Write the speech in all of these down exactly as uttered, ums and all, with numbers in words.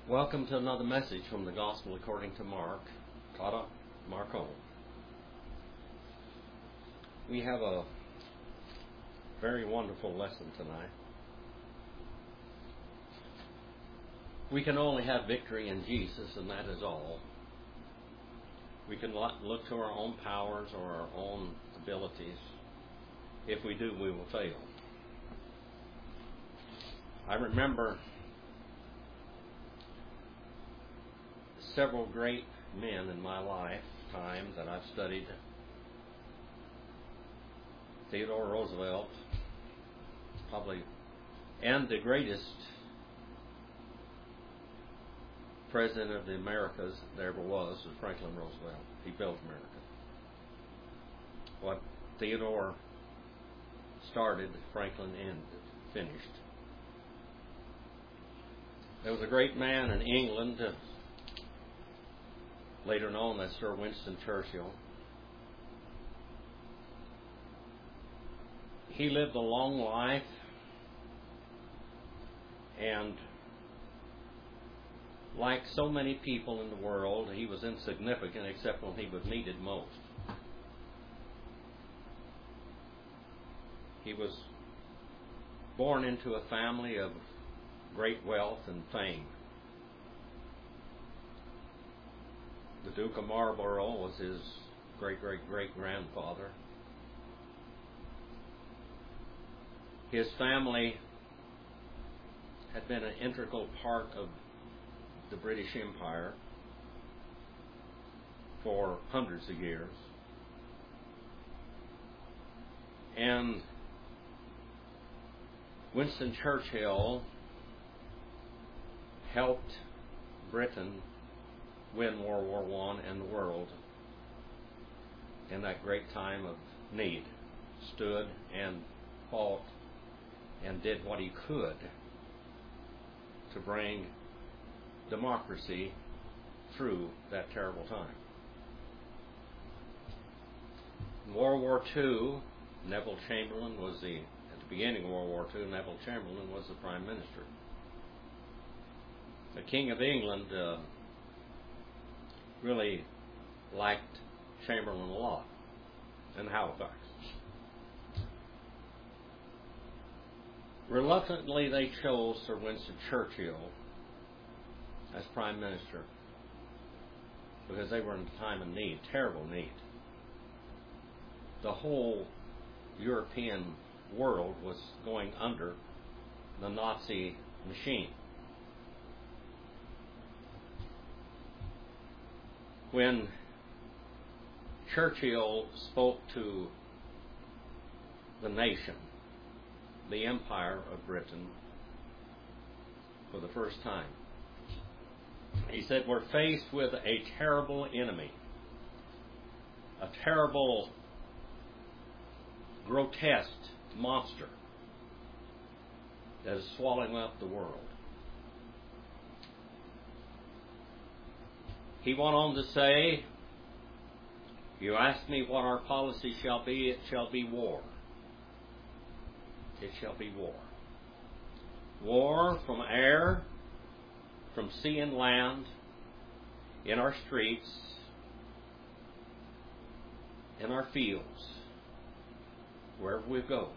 Welcome to another message from the Gospel according to Mark, Kata Marko. We have a very wonderful lesson tonight. We can only have victory in Jesus, and that is all. We can look to our own powers or our own abilities. If we do, we will fail. I remember several great men in my lifetime that I've studied. Theodore Roosevelt, probably, and the greatest president of the Americas there ever was, was Franklin Roosevelt. He built America. What Theodore started, Franklin ended, finished. There was a great man in England, uh, later known as Sir Winston Churchill. He lived a long life, and like so many people in the world, he was insignificant except when he was needed most. He was born into a family of great wealth and fame. The Duke of Marlborough was his great-great-great-grandfather. His family had been an integral part of the British Empire for hundreds of years. And Winston Churchill helped Britain win World War One and the world in that great time of need. Stood and fought and did what he could to bring democracy through that terrible time. In World War Two, Neville Chamberlain was the, at the beginning of World War Two, Neville Chamberlain was the Prime Minister. The King of England uh, really liked Chamberlain a lot in Halifax. Reluctantly, they chose Sir Winston Churchill as Prime Minister because they were in a time of need, terrible need. The whole European world was going under the Nazi machine. When Churchill spoke to the nation, the Empire of Britain, for the first time, he said, "We're faced with a terrible enemy, a terrible, grotesque monster that is swallowing up the world." He went on to say, "You ask me what our policy shall be, it shall be war. It shall be war. War from air, from sea and land, in our streets, in our fields, wherever we go.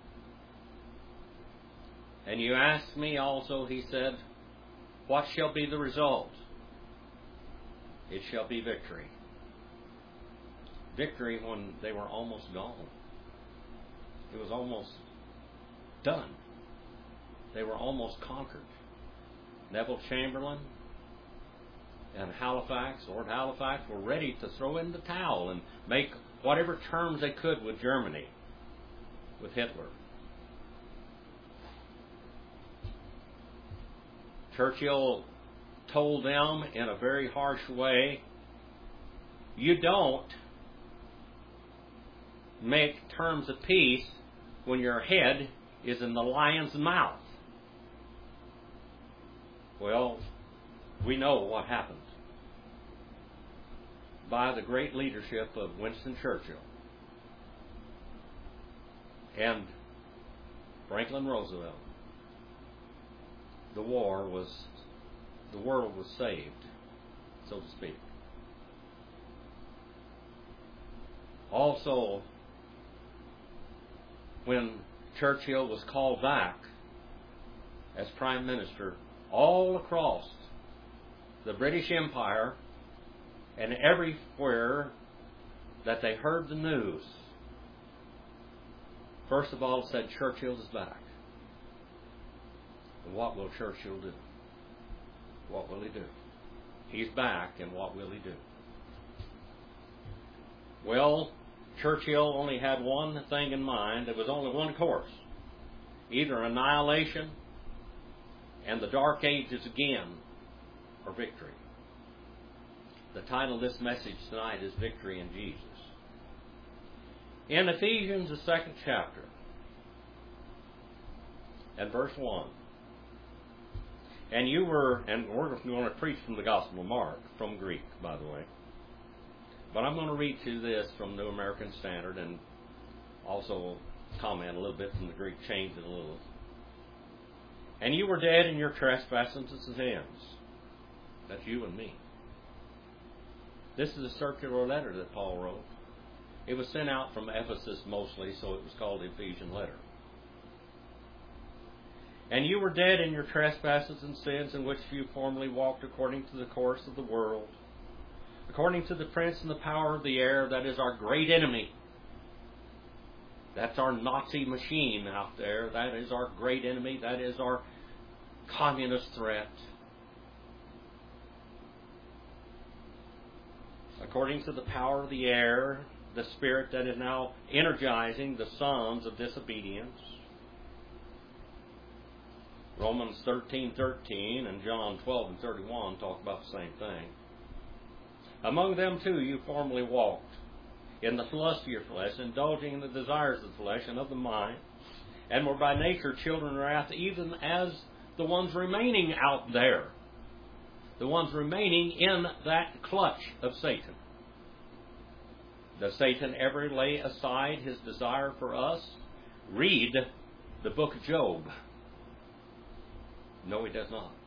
And you ask me also," he said, "what shall be the result? It shall be victory." Victory when they were almost gone. It was almost done. They were almost conquered. Neville Chamberlain and Halifax, Lord Halifax, were ready to throw in the towel and make whatever terms they could with Germany, with Hitler. Churchill told them in a very harsh way, "You don't make terms of peace when your head is in the lion's mouth." Well, we know what happened. By the great leadership of Winston Churchill and Franklin Roosevelt, the war was the world was saved, so to speak. Also, when Churchill was called back as Prime Minister, all across the British Empire and everywhere that they heard the news, first of all said, Churchill is back. And what will Churchill do? What will he do? He's back, and what will he do? Well, Churchill only had one thing in mind. There was only one course. Either annihilation and the Dark Ages again, or victory. The title of this message tonight is Victory in Jesus. In Ephesians, the second chapter, and verse one, and you were, and we're going to preach from the Gospel of Mark, from Greek, by the way. But I'm going to read to this from New American Standard and also comment a little bit from the Greek, change it a little. And you were dead in your trespasses and sins. That's you and me. This is a circular letter that Paul wrote. It was sent out from Ephesus mostly, so it was called the Ephesian letter. And you were dead in your trespasses and sins, in which you formerly walked according to the course of the world, according to the prince and the power of the air, that is our great enemy. That's our Nazi machine out there. That is our great enemy. That is our communist threat. According to the power of the air, the spirit that is now energizing the sons of disobedience. Romans thirteen thirteen and John twelve and thirty-one talk about the same thing. Among them too you formerly walked in the lust of your flesh, indulging in the desires of the flesh and of the mind, and were by nature children of wrath, even as the ones remaining out there, the ones remaining in that clutch of Satan. Does Satan ever lay aside his desire for us? Read the book of Job. No, he does not.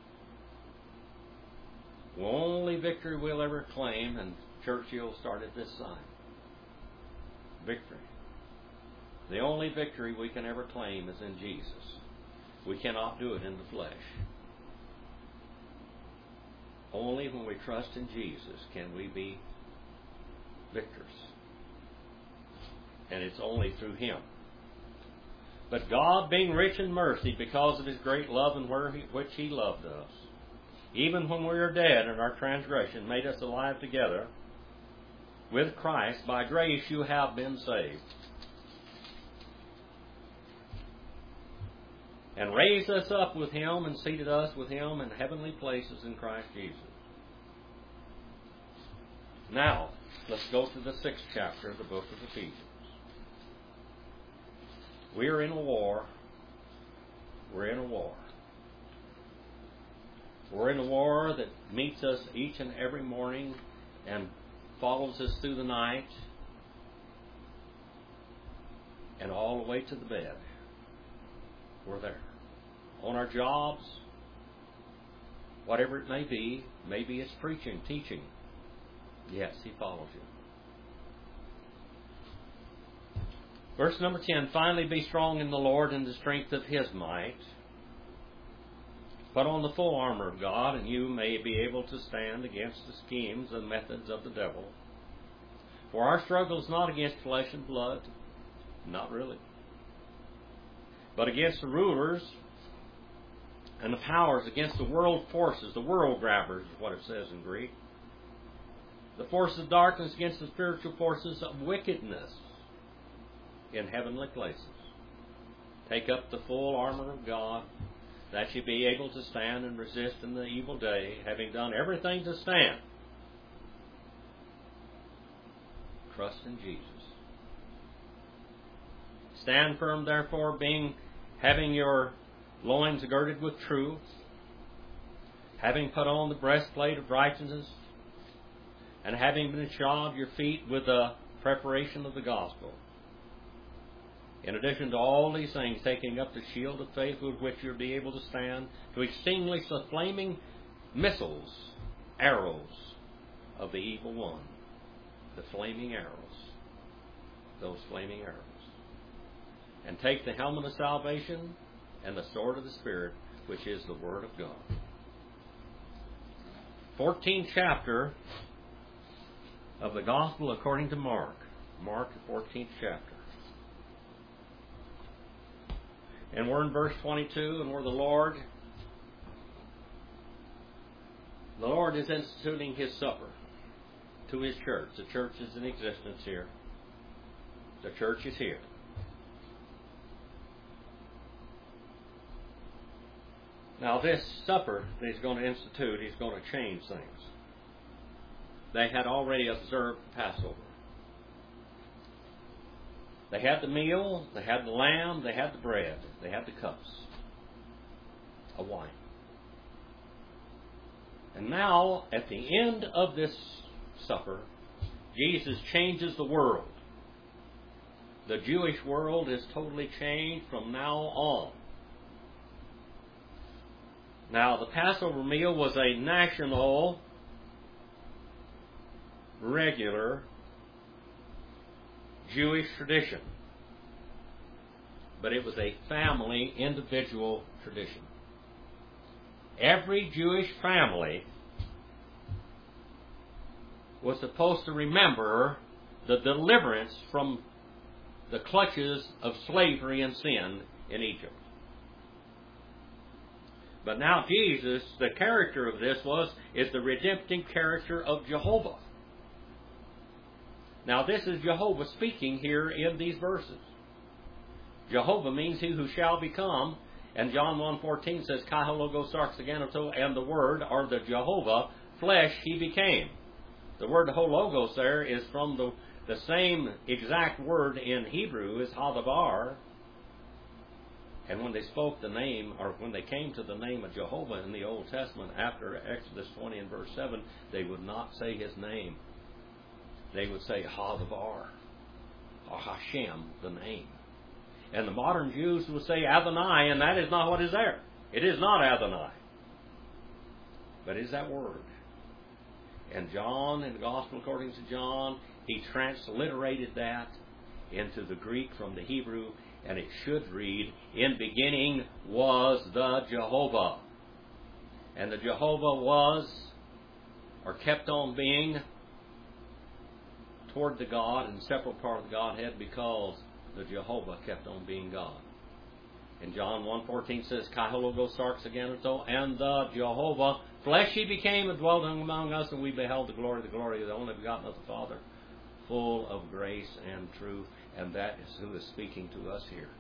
The only victory we'll ever claim, and Churchill started this sign. Victory. The only victory we can ever claim is in Jesus. We cannot do it in the flesh. Only when we trust in Jesus can we be victors. And it's only through Him. But God, being rich in mercy, because of His great love in which He loved us, even when we were dead in our transgression, made us alive together with Christ. By grace you have been saved. And raised us up with Him and seated us with Him in heavenly places in Christ Jesus. Now, let's go to the sixth chapter of the book of Ephesians. We are in a war. We're in a war. We're in a war that meets us each and every morning and follows us through the night and all the way to the bed. We're there. On our jobs, whatever it may be, maybe it's preaching, teaching. Yes, He follows you. Verse number ten, finally be strong in the Lord and the strength of His might. Put on the full armor of God, and you may be able to stand against the schemes and methods of the devil. For our struggle is not against flesh and blood, not really, but against the rulers and the powers, against the world forces, the world grabbers is what it says in Greek. The forces of darkness against the spiritual forces of wickedness in heavenly places. Take up the full armor of God, that you be able to stand and resist in the evil day, having done everything to stand. Trust in Jesus. Stand firm, therefore, being having your loins girded with truth, having put on the breastplate of righteousness, and having been shod your feet with the preparation of the gospel. In addition to all these things, taking up the shield of faith with which you'll be able to stand, to extinguish the flaming missiles, arrows of the evil one, the flaming arrows, those flaming arrows. And take the helmet of salvation and the sword of the Spirit, which is the Word of God. fourteenth chapter of the Gospel according to Mark. Mark, the fourteenth chapter. And we're in verse twenty-two, and where the Lord, the Lord is instituting His supper to His church. The church is in existence here. The church is here. Now this supper that He's going to institute, He's going to change things. They had already observed Passover. They had the meal, they had the lamb, they had the bread, they had the cups of wine. And now, at the end of this supper, Jesus changes the world. The Jewish world is totally changed from now on. Now, the Passover meal was a national, regular Jewish tradition. But it was a family, individual tradition. Every Jewish family was supposed to remember the deliverance from the clutches of slavery and sin in Egypt. But now Jesus, the character of this was, is the redemptive character of Jehovah. Now this is Jehovah speaking here in these verses. Jehovah means He who shall become, and John one fourteen says, Kai logos sarxaganato, and the Word, or the Jehovah, flesh He became. The word hologos there is from the, the same exact word in Hebrew as hadabar. And when they spoke the name, or when they came to the name of Jehovah in the Old Testament, after Exodus twenty and verse seven, they would not say His name. They would say Hadavar, or Hashem, the name. And the modern Jews would say Adonai, and that is not what is there. It is not Adonai. But it is that word. And John, in the Gospel according to John, he transliterated that into the Greek from the Hebrew, and it should read, in beginning was the Jehovah. And the Jehovah was, or kept on being, toward the God and separate part of the Godhead, because the Jehovah kept on being God. And John one fourteen says, Kai logos sarxaganato, and the Jehovah, flesh He became and dwelt among us, and we beheld the glory, the glory of the only begotten of the Father, full of grace and truth. And that is who is speaking to us here.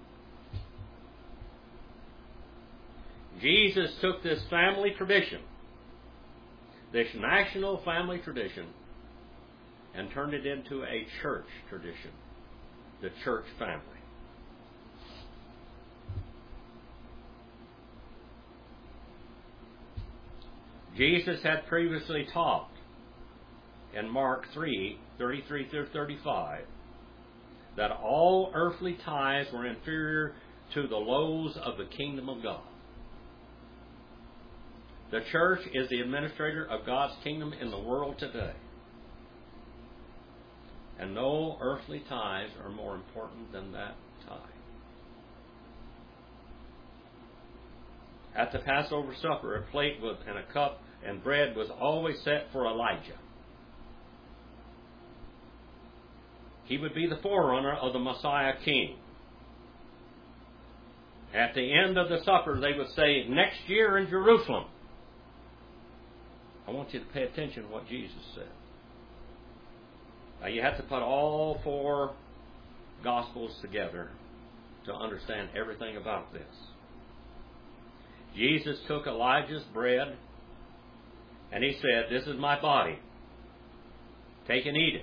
Jesus took this family tradition, this national family tradition, and turned it into a church tradition, the church family. Jesus had previously taught in Mark three, thirty-three through thirty-five, that all earthly ties were inferior to the loaves of the kingdom of God. The church is the administrator of God's kingdom in the world today. And no earthly ties are more important than that tie. At the Passover supper, a plate with, and a cup and bread was always set for Elijah. He would be the forerunner of the Messiah King. At the end of the supper, they would say, next year in Jerusalem. I want you to pay attention to what Jesus said. Now, you have to put all four Gospels together to understand everything about this. Jesus took Elijah's bread and He said, this is my body. Take and eat it.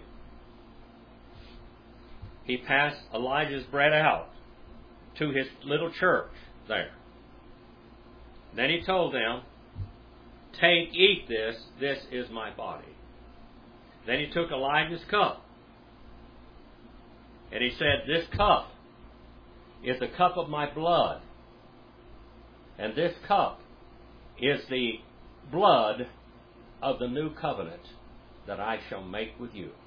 He passed Elijah's bread out to his little church there. Then He told them, take, eat this, this is my body. Then He took Elijah's cup. And He said, this cup is the cup of my blood. And this cup is the blood of the new covenant that I shall make with you.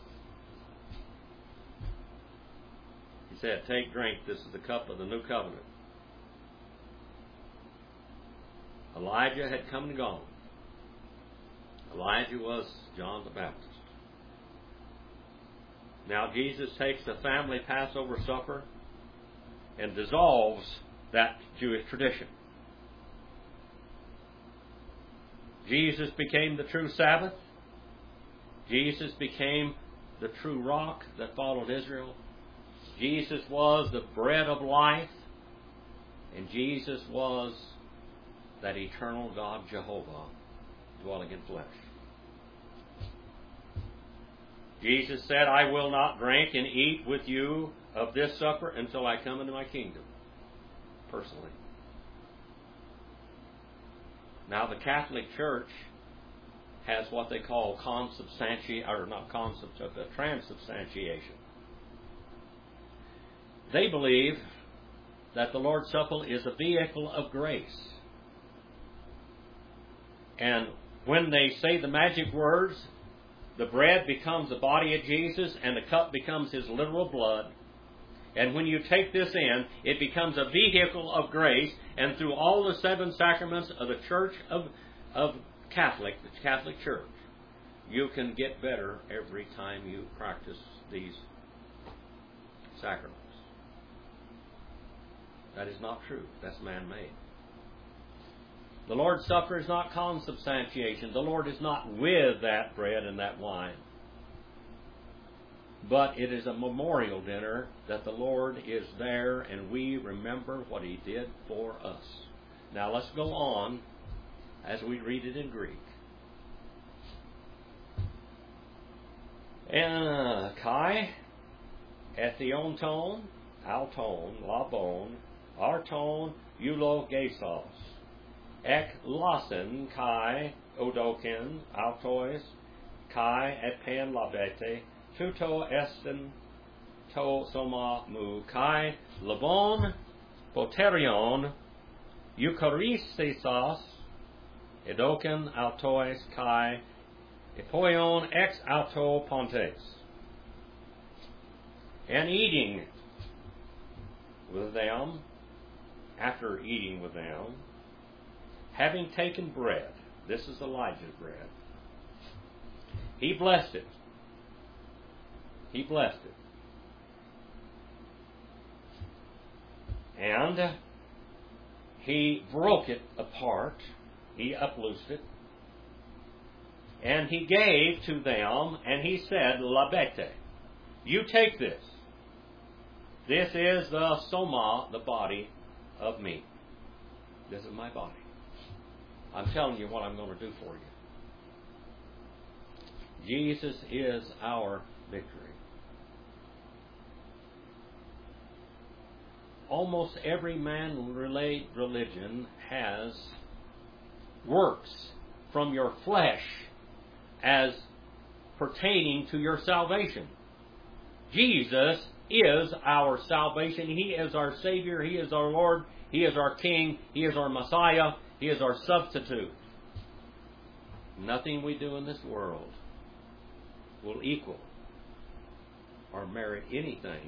He said, take, drink, this is the cup of the new covenant. Elijah had come and gone. Elijah was John the Baptist. Now Jesus takes the family Passover supper and dissolves that Jewish tradition. Jesus became the true Sabbath. Jesus became the true rock that followed Israel. Jesus was the bread of life. And Jesus was that eternal God Jehovah dwelling in flesh. Jesus said, I will not drink and eat with you of this supper until I come into my kingdom. Personally. Now the Catholic Church has what they call consubstantiation, or not consubstantiation, but transubstantiation. They believe that the Lord's Supper is a vehicle of grace. And when they say the magic words, the bread becomes the body of Jesus and the cup becomes His literal blood. And when you take this in, it becomes a vehicle of grace, and through all the seven sacraments of the Church of, of Catholic, the Catholic Church, you can get better every time you practice these sacraments. That is not true. That's man-made. The Lord's Supper is not consubstantiation. The Lord is not with that bread and that wine. But it is a memorial dinner that the Lord is there and we remember what He did for us. Now let's go on as we read it in Greek. And Kai, ethionton, alton, labon, arton, eulogesos, ek lasen, kai, odokin, altois, kai, et pan labete, tuto esten to soma mu kai labon poterion eucharistesos edoken altois kai epoion ex auto pontes. And eating with them, after eating with them, having taken bread, this is Elijah's bread, he blessed it. He blessed it. And he broke it apart. He uploosed it. And he gave to them, and he said, Labete, you take this. This is the soma, the body of me. This is my body. I'm telling you what I'm going to do for you. Jesus is our victory. Almost every man-related religion has works from your flesh as pertaining to your salvation. Jesus is our salvation. He is our Savior. He is our Lord. He is our King. He is our Messiah. He is our substitute. Nothing we do in this world will equal or merit anything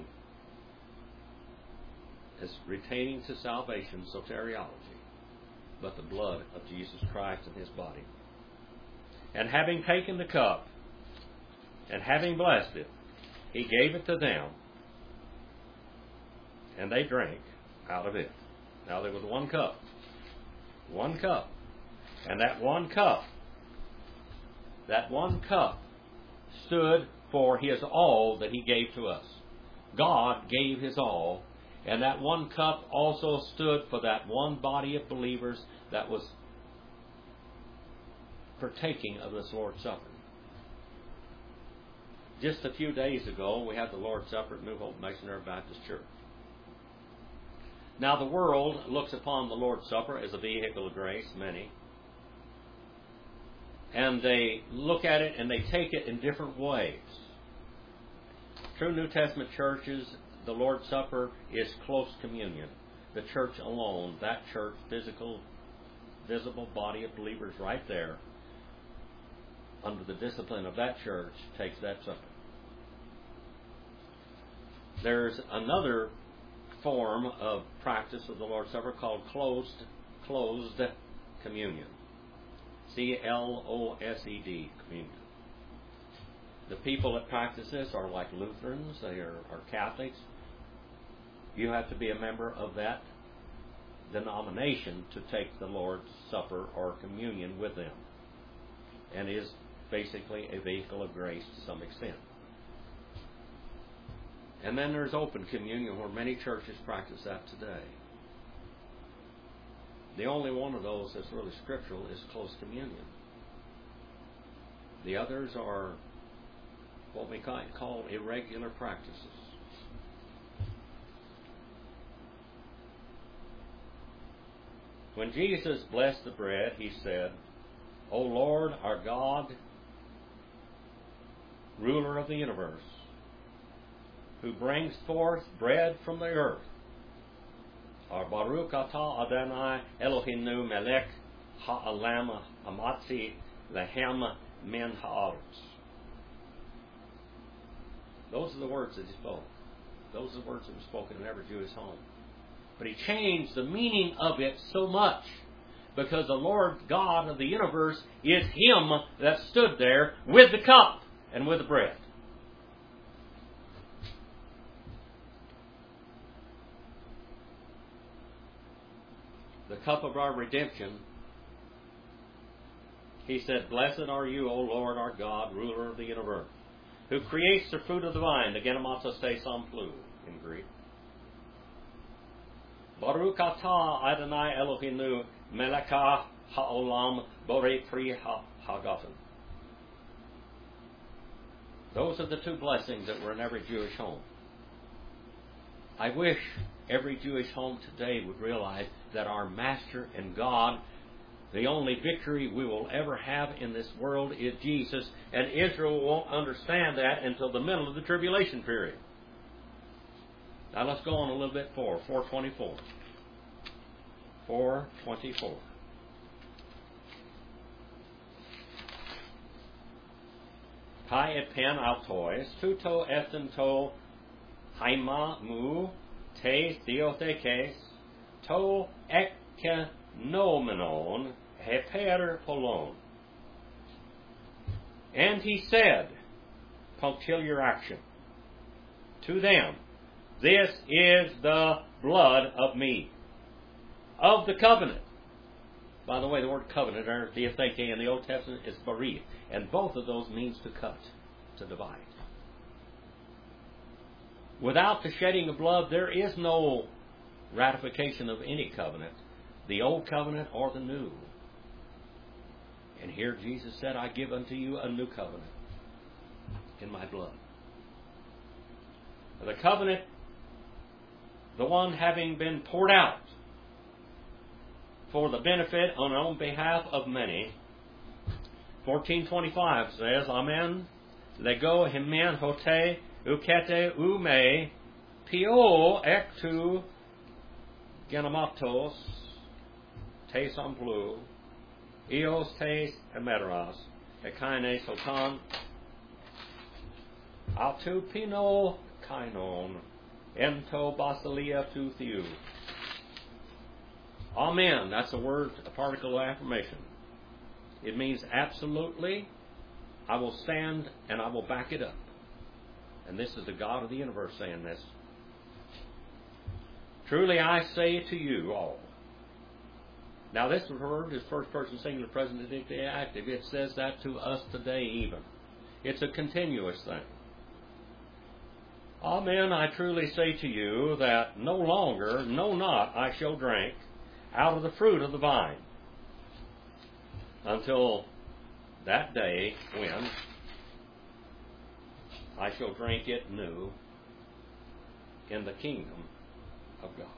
as retaining to salvation soteriology, but the blood of Jesus Christ and His body. And having taken the cup, and having blessed it, He gave it to them, and they drank out of it. Now there was one cup. One cup. And that one cup, that one cup stood for His all that He gave to us. God gave His all. And that one cup also stood for that one body of believers that was partaking of this Lord's Supper. Just a few days ago, we had the Lord's Supper at New Hope Missionary Baptist Church. Now, the world looks upon the Lord's Supper as a vehicle of grace, many. And they look at it and they take it in different ways. True New Testament churches, the Lord's Supper is close communion. The church alone, that church, physical visible body of believers right there, under the discipline of that church, takes that supper. There's another form of practice of the Lord's Supper called closed, closed communion. C L O S E D, communion. The people that practice this are like Lutherans, they are, are Catholics. You have to be a member of that denomination to take the Lord's Supper or communion with them, and is basically a vehicle of grace to some extent. And then there's open communion, where many churches practice that today. The only one of those that's really scriptural is close communion. The others are what we call irregular practices. When Jesus blessed the bread, he said, O Lord, our God, ruler of the universe, who brings forth bread from the earth, or Baruch atah Adonai Eloheinu melech ha'olam amatzi lehem min ha'aretz. Those are the words that he spoke. Those are the words that were spoken in every Jewish home. But he changed the meaning of it so much, because the Lord God of the universe is Him that stood there with the cup and with the bread. The cup of our redemption, he said, Blessed are you, O Lord our God, ruler of the universe, who creates the fruit of the vine, the genomatos te samplu in Greek. Baruch atah Adonai Eloheinu melech ha'olam borei pri ha'agafen. Those are the two blessings that were in every Jewish home. I wish every Jewish home today would realize that our Master and God, the only victory we will ever have in this world is Jesus, and Israel won't understand that until the middle of the tribulation period. Now let's go on a little bit forward. four twenty-four. four twenty-four. Kai et pen autois, tuto ethento haima mu te theothekes, to ekenomenon heper polon. And he said, punctiliar action, to them, this is the blood of me, of the covenant. By the way, the word covenant, or theotheke in the Old Testament, is barith, and both of those means to cut, to divide. Without the shedding of blood, there is no ratification of any covenant, the old covenant or the new. And here Jesus said, I give unto you a new covenant in my blood. The covenant, the one having been poured out for the benefit on own behalf of many. fourteen twenty-five says, Amen, lego himen hote ukete ume pio ektu genomatos te samplu eos te emeteras ekaine sotan autu pino kainon ento basilia tu theou. Amen. That's a word, a particle of affirmation. It means absolutely, I will stand and I will back it up. And this is the God of the universe saying this. Truly I say to you all. Now this word is first person singular present indicative active. It says that to us today even. It's a continuous thing. Amen, I truly say to you that no longer, no not, I shall drink out of the fruit of the vine, until that day when I shall drink it new in the kingdom of God.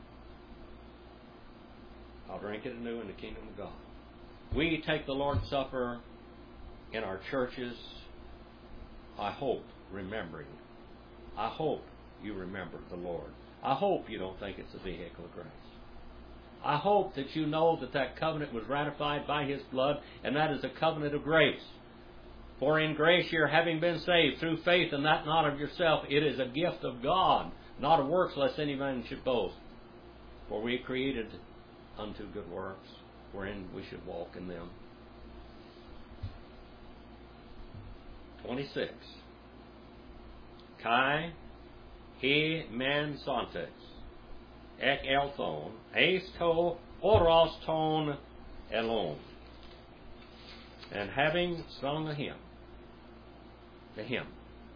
I'll drink it anew in the kingdom of God. We take the Lord's Supper in our churches, I hope, remembering. I hope you remember the Lord. I hope you don't think it's a vehicle of grace. I hope that you know that that covenant was ratified by His blood, and that is a covenant of grace. For in grace you're having been saved through faith, and that not of yourself. It is a gift of God, not of works, lest any man should boast. For we created unto good works, wherein we should walk in them. twenty-six. Kai he men santes, ek elthon, eis to oros ton elon. And having sung a hymn, the hymn,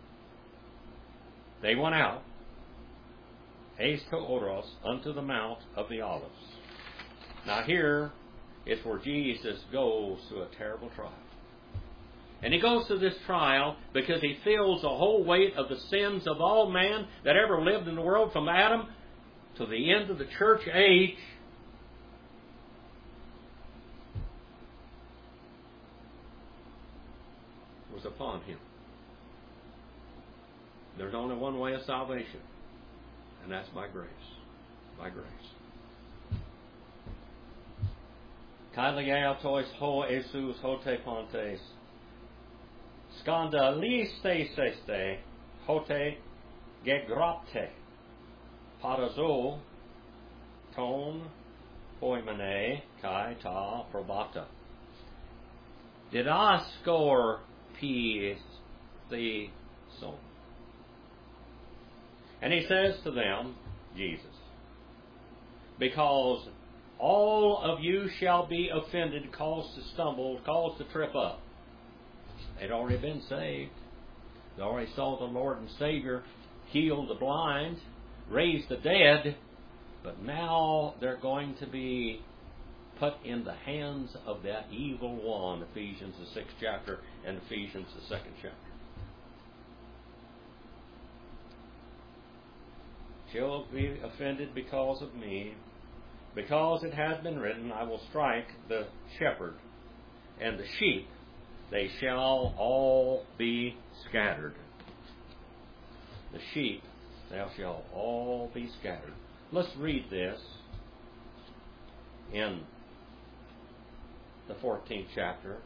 they went out, eis to oros, unto the Mount of the Olives. Now here is where Jesus goes through a terrible trial. And He goes through this trial because He feels the whole weight of the sins of all man that ever lived in the world, from Adam to the end of the church age. Was upon Him. There's only one way of salvation, and that's by grace. By grace. Kailiautois ho esus hote pontes. Skanda liste seste hote gegropte. Parazo ton poimene kai ta probata. Didaskor peace the son. And He says to them, Jesus, because all of you shall be offended, caused to stumble, caused to trip up. They'd already been saved. They already saw the Lord and Savior heal the blind, raise the dead, but now they're going to be put in the hands of that evil one, Ephesians the sixth chapter and Ephesians the second chapter. Shall be offended because of me, because it has been written, I will strike the shepherd, and the sheep, they shall all be scattered. The sheep, they shall all be scattered. Let's read this in the fourteenth chapter.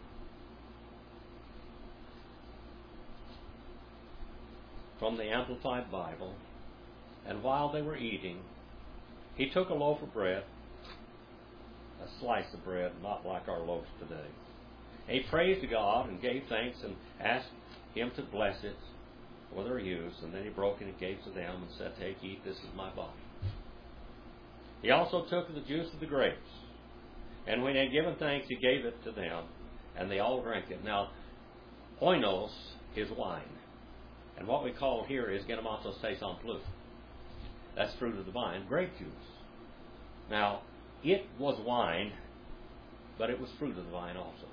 From the Amplified Bible. And while they were eating, He took a loaf of bread, a slice of bread, not like our loaves today. And He praised God and gave thanks and asked Him to bless it for their use. And then He broke it and gave to them and said, take, eat, this is my body. He also took the juice of the grapes. And when He had given thanks, He gave it to them, and they all drank it. Now, oinos is wine. And what we call here is genomatos tes en plus. That's fruit of the vine, grape juice. Now, it was wine, but it was fruit of the vine also.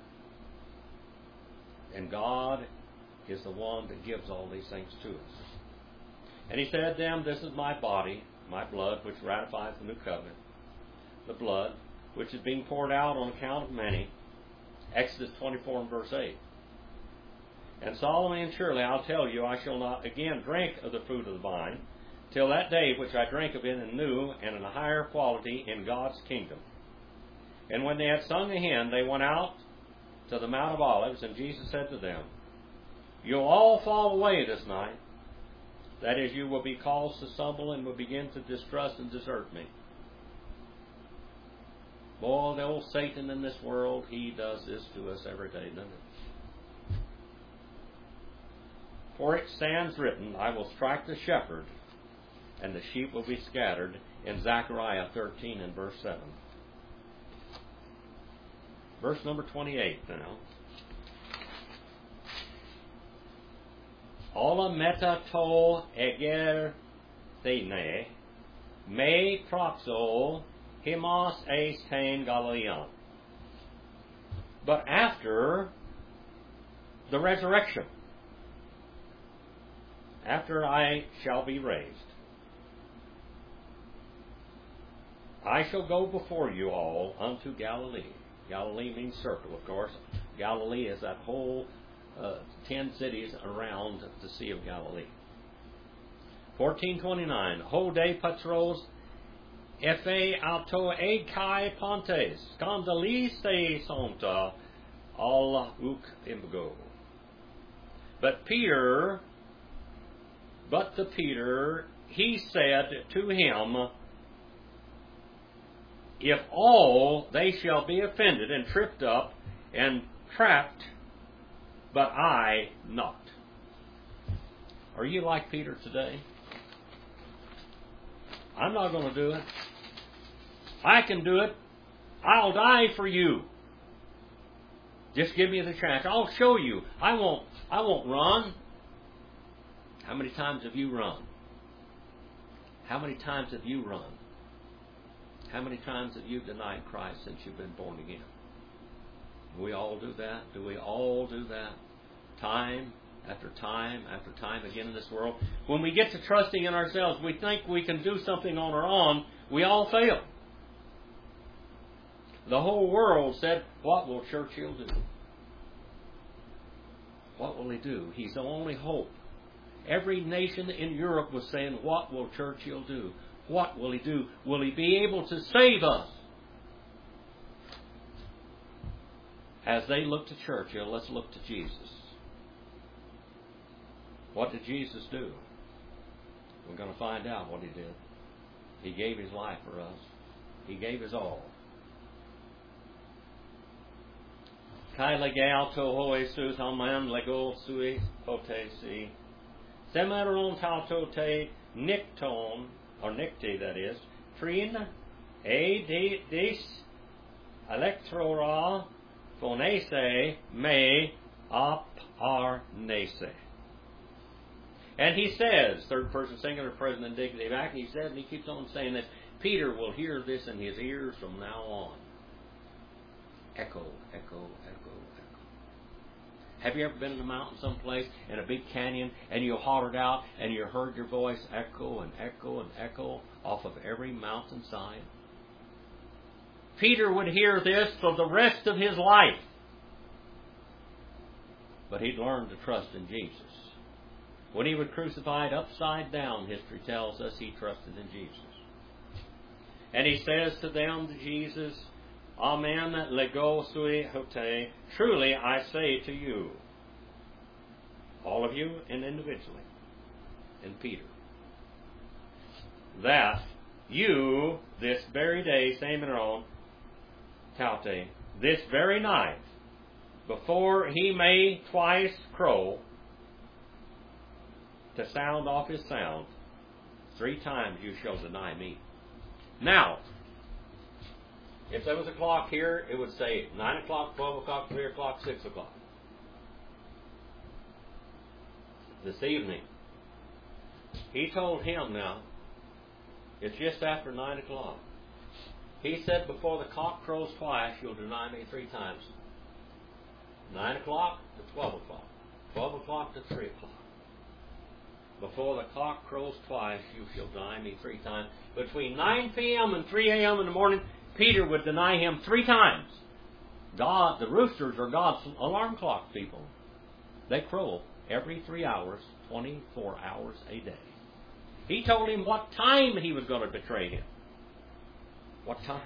And God is the one that gives all these things to us. And He said to them, this is my body, my blood, which ratifies the new covenant. The blood, which is being poured out on account of many. Exodus twenty-four and verse eight. And solemnly and surely I'll tell you, I shall not again drink of the fruit of the vine, till that day which I drink of it in new and in a higher quality in God's kingdom. And when they had sung a hymn, they went out to the Mount of Olives, and Jesus said to them, you'll all fall away this night. That is, you will be caused to stumble and will begin to distrust and desert me. Boy, the old Satan in this world, he does this to us every day, doesn't it? For it stands written, I will strike the shepherd, and the sheep will be scattered, in Zechariah thirteen and verse seven. Verse number twenty-eight now. Ola meta to eger thene, me proxo himos eistain Galilean. But after the resurrection, after I shall be raised, I shall go before you all unto Galilee. Galilee means circle, of course. Galilee is that whole uh, ten cities around the Sea of Galilee. fourteen twenty-nine. Ho de patros Ephe auto e kai pontes, scandalise sonta, all uk imgo. But Peter, but the Peter, he said to him, if all they shall be offended and tripped up and trapped, but I not. Are you like Peter today? I'm not going to do it. I can do it. I'll die for you. Just give me the chance. I'll show you. I won't, I won't run. How many times have you run? How many times have you run? How many times have you denied Christ since you've been born again? Do we all do that? Do we all do that? Time after time after time again in this world. When we get to trusting in ourselves, we think we can do something on our own. We all fail. The whole world said, what will Churchill do? What will he do? He's the only hope. Every nation in Europe was saying, what will Churchill do? What will he do? Will he be able to save us? As they look to Churchill, let's look to Jesus. What did Jesus do? We're going to find out what he did. He gave his life for us. He gave his all. Kai legal to ho Jesus aman lego sui potesi. Semeron tauto te nicton, or nicte that is, trin e de dis electrora phonese me aparnese. And he says, third person singular, present indicative act, he says, and he keeps on saying this, Peter will hear this in his ears from now on. Echo, echo, echo, echo. Have you ever been in a mountain someplace, in a big canyon, and you hollered out, and you heard your voice echo and echo and echo off of every mountainside? Peter would hear this for the rest of his life. But he'd learned to trust in Jesus. When he was crucified upside down, history tells us he trusted in Jesus. And he says to them, to Jesus, Amen, lego sui hote, truly I say to you, all of you and individually, and Peter, that you, this very day, semeron taute, this very night, before he may twice crow, to sound off his sound, three times you shall deny me. Now, if there was a clock here, it would say nine o'clock, twelve o'clock, three o'clock, six o'clock. This evening, he told him now, it's just after nine o'clock. He said, before the cock crows twice, you'll deny me three times. nine o'clock to twelve o'clock. twelve o'clock to three o'clock. Before the cock crows twice, you shall deny me three times. Between nine p.m. and three a.m. in the morning, Peter would deny him three times. God, the roosters are God's alarm clock, people. They crow every three hours, twenty-four hours a day. He told him what time he was going to betray him. What time?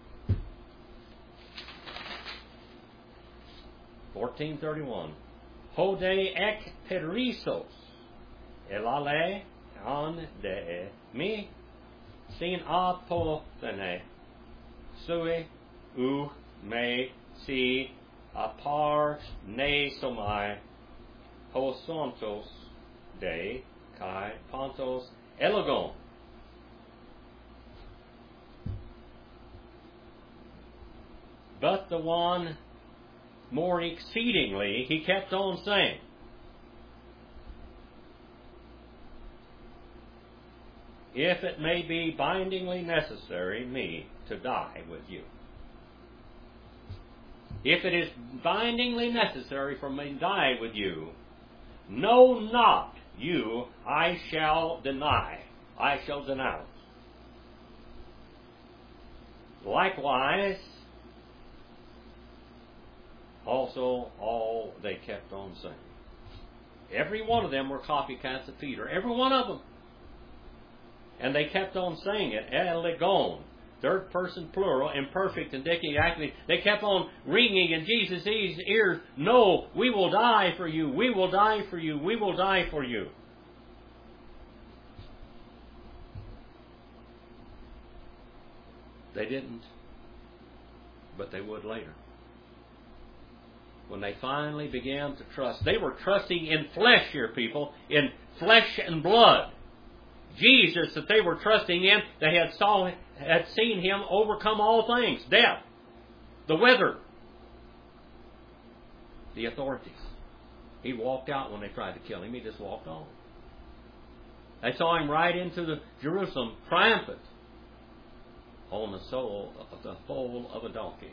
fourteen thirty-one. Hode ek perisos. Elale an de mi sin apothene. Sui u me si apar ne somai hosontos de kai pontos elogon. But the one more exceedingly, he kept on saying, if it may be bindingly necessary me to die with you. If it is bindingly necessary for me to die with you, know not you, I shall deny, I shall denounce. Likewise, also all they kept on saying. Every one of them were copycats of Peter. Every one of them. And they kept on saying it, elegon, third person plural, imperfect, indicative, active. They kept on ringing in Jesus' ears, no, we will die for you, we will die for you, we will die for you. They didn't, but they would later. When they finally began to trust, they were trusting in flesh here, people, in flesh and blood. Jesus that they were trusting in, they had saw had seen Him overcome all things, death, the weather, the authorities. He walked out when they tried to kill Him. He just walked on. They saw Him ride into the Jerusalem triumphant on the soul of the foal of a donkey.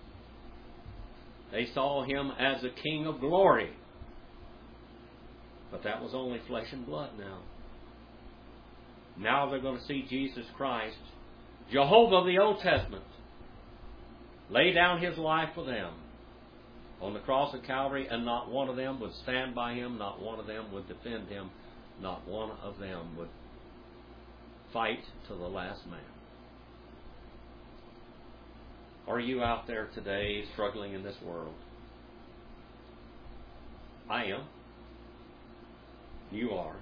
They saw Him as a King of glory. But that was only flesh and blood now. Now they're going to see Jesus Christ, Jehovah of the Old Testament, lay down His life for them on the cross of Calvary, and not one of them would stand by Him, not one of them would defend Him, not one of them would fight to the last man. Are you out there today struggling in this world? I am. You are.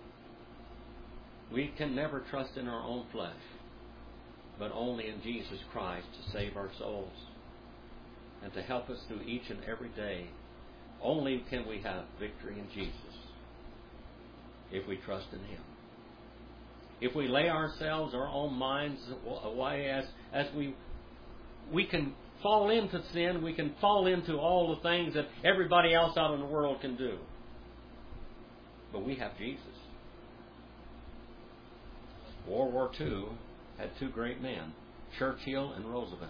We can never trust in our own flesh, but only in Jesus Christ to save our souls and to help us through each and every day. Only can we have victory in Jesus if we trust in Him. If we lay ourselves, our own minds away, as, as we we can fall into sin, we can fall into all the things that everybody else out in the world can do. But we have Jesus. World War Two had two great men, Churchill and Roosevelt.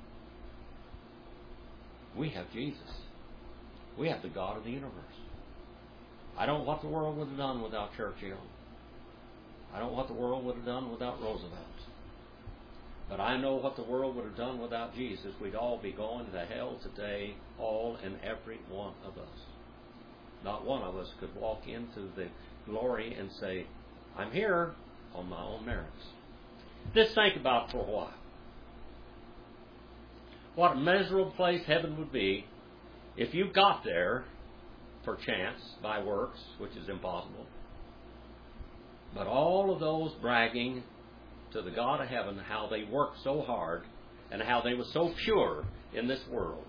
We have Jesus. We have the God of the universe. I don't know what the world would have done without Churchill. I don't know what the world would have done without Roosevelt. But I know what the world would have done without Jesus. We'd all be going to hell today, all and every one of us. Not one of us could walk into the glory and say, I'm here on my own merits. Just think about it for a while. What a miserable place heaven would be if you got there, perchance, by works, which is impossible. But all of those bragging to the God of heaven how they worked so hard and how they were so pure in this world.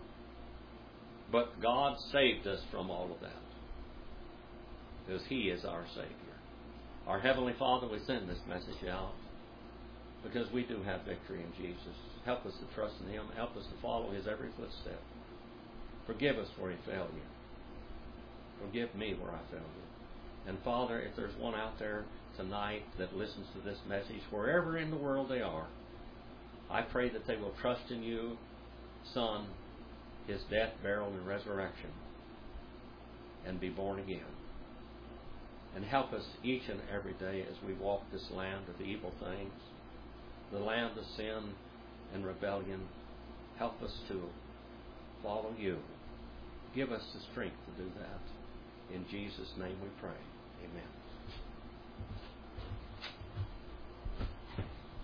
But God saved us from all of that, because He is our Savior. Our Heavenly Father, we send this message out because we do have victory in Jesus. Help us to trust in Him. Help us to follow His every footstep. Forgive us for any failure. Forgive me where I failed you. And Father, if there's one out there tonight that listens to this message, wherever in the world they are, I pray that they will trust in you, Son, His death, burial, and resurrection, and be born again. And help us each and every day as we walk this land of evil things, the land of sin and rebellion. Help us to follow you. Give us the strength to do that. In Jesus' name we pray. Amen.